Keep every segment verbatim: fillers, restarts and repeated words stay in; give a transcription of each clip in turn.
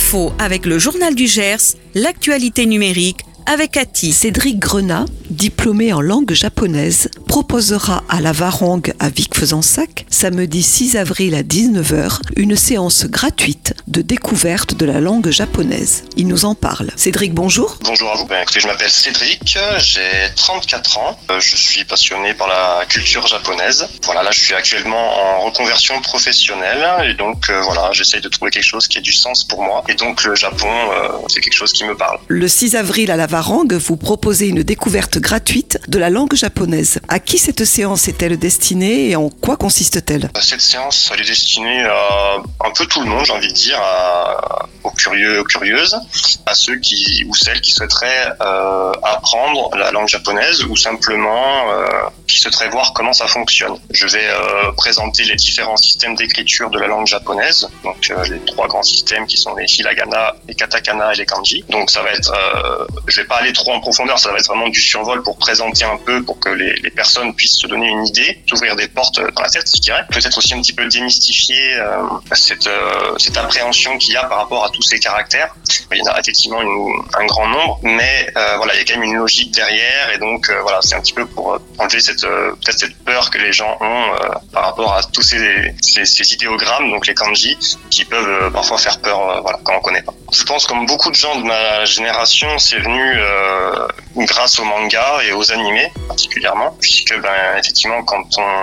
Info avec le Journal du Gers, l'actualité numérique avec Cathy. Cédric Grenat, diplômé en langue japonaise, proposera à la Varangue à Vic-Fezensac, samedi six avril à dix-neuf heures, une séance gratuite de découverte de la langue japonaise. Il nous en parle. Cédric, bonjour. Bonjour à vous. Ben, écoutez, je m'appelle Cédric, j'ai trente-quatre ans, je suis passionné par la culture japonaise. Voilà, là je suis actuellement en reconversion professionnelle et donc euh, voilà, j'essaye de trouver quelque chose qui ait du sens pour moi. Et donc le Japon, euh, c'est quelque chose qui me parle. Le six avril à la Varangue, vous proposez une découverte gratuite de la langue japonaise. À qui cette séance est-elle destinée et en quoi consiste-t-elle ? Cette séance, elle est destinée à un peu tout le monde, j'ai envie de dire, à, aux curieux, aux curieuses, à ceux qui ou celles qui souhaiteraient euh, apprendre la langue japonaise ou simplement euh, qui souhaiteraient voir comment ça fonctionne. Je vais euh, présenter les différents systèmes d'écriture de la langue japonaise, donc euh, les trois grands systèmes qui sont les hiragana, les katakana et les kanji. Donc ça va être, euh, je vais pas aller trop en profondeur, ça va être vraiment du survol pour présenter un peu, pour que les, les personnes puissent se donner une idée, s'ouvrir des portes dans la tête, je dirais. Peut-être aussi un petit peu démystifier euh, cette, euh, cette appréhension qu'il y a par rapport à tous ces caractères. Il y en a effectivement une, un grand nombre, mais euh, voilà, il y a quand même une logique derrière, et donc euh, voilà, c'est un petit peu pour euh, enlever cette euh, peut-être cette peur que les gens ont euh, par rapport à tous ces, ces, ces idéogrammes, donc les kanji, qui peuvent euh, parfois faire peur, euh, voilà, quand on connaît pas. Je pense, comme beaucoup de gens de ma génération, c'est venu euh, grâce aux mangas et aux animés particulièrement, puisque ben effectivement quand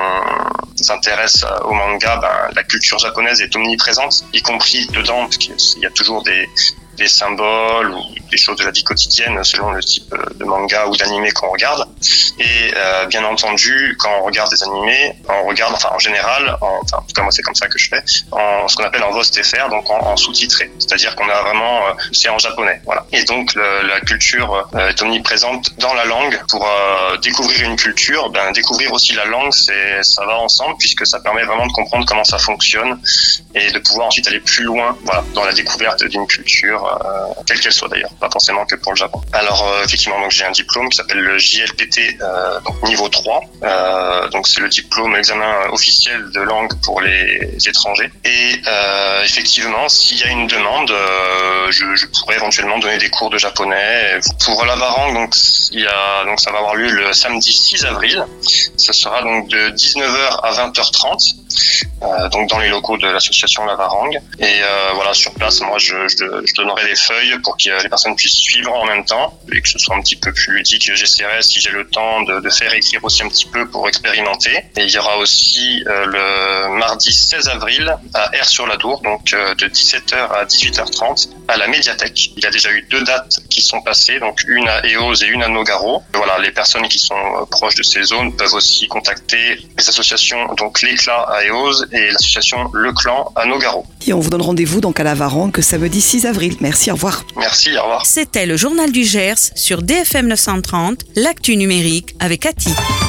on s'intéresse au manga, ben la culture japonaise est omniprésente, y compris dedans, parce qu'il y a toujours des des symboles ou des choses de la vie quotidienne selon le type de manga ou d'animé qu'on regarde. Et euh, bien entendu, quand on regarde des animés, on regarde, enfin en général, en, enfin, en tout cas moi c'est comme ça que je fais, en ce qu'on appelle en V O S T F R, donc en, en sous-titré. C'est-à-dire qu'on a vraiment, euh, c'est en japonais, voilà. Et donc le, la culture euh, est omniprésente dans la langue. Pour euh, découvrir une culture, ben découvrir aussi la langue, c'est ça va ensemble, puisque ça permet vraiment de comprendre comment ça fonctionne et de pouvoir ensuite aller plus loin, voilà, dans la découverte d'une culture. Euh, quelle qu'elle soit d'ailleurs, pas forcément que pour le Japon. Alors euh, effectivement, donc j'ai un diplôme qui s'appelle le J L P T, euh, donc niveau trois. Euh, donc c'est le diplôme examen officiel de langue pour les étrangers. Et euh, effectivement, s'il y a une demande, euh, je, je pourrais éventuellement donner des cours de japonais. Pour la Varangue, donc il y a donc ça va avoir lieu le samedi six avril. Ce sera donc de dix-neuf heures à vingt heures trente. Euh, donc dans les locaux de l'association La Varangue. Et euh, voilà, sur place, moi je, je, je donnerai des feuilles pour que les personnes puissent suivre en même temps et que ce soit un petit peu plus ludique. J'essaierai, si j'ai le temps, de, de faire écrire aussi un petit peu pour expérimenter. Et il y aura aussi euh, le mardi seize avril à Aire-sur-la-Dour, donc euh, de dix-sept heures à dix-huit heures trente à la médiathèque. Il y a déjà eu deux dates qui sont passées, donc une à Eauze et une à Nogaro. Voilà, les personnes qui sont euh, proches de ces zones peuvent aussi contacter les associations, donc l'Éclat à Eauze et l'association Le Clan à Nogaro. Et on vous donne rendez-vous donc à la Varangue samedi six avril. Merci, au revoir. Merci, au revoir. C'était le Journal du Gers sur D F M neuf cent trente, l'actu numérique avec Cathy.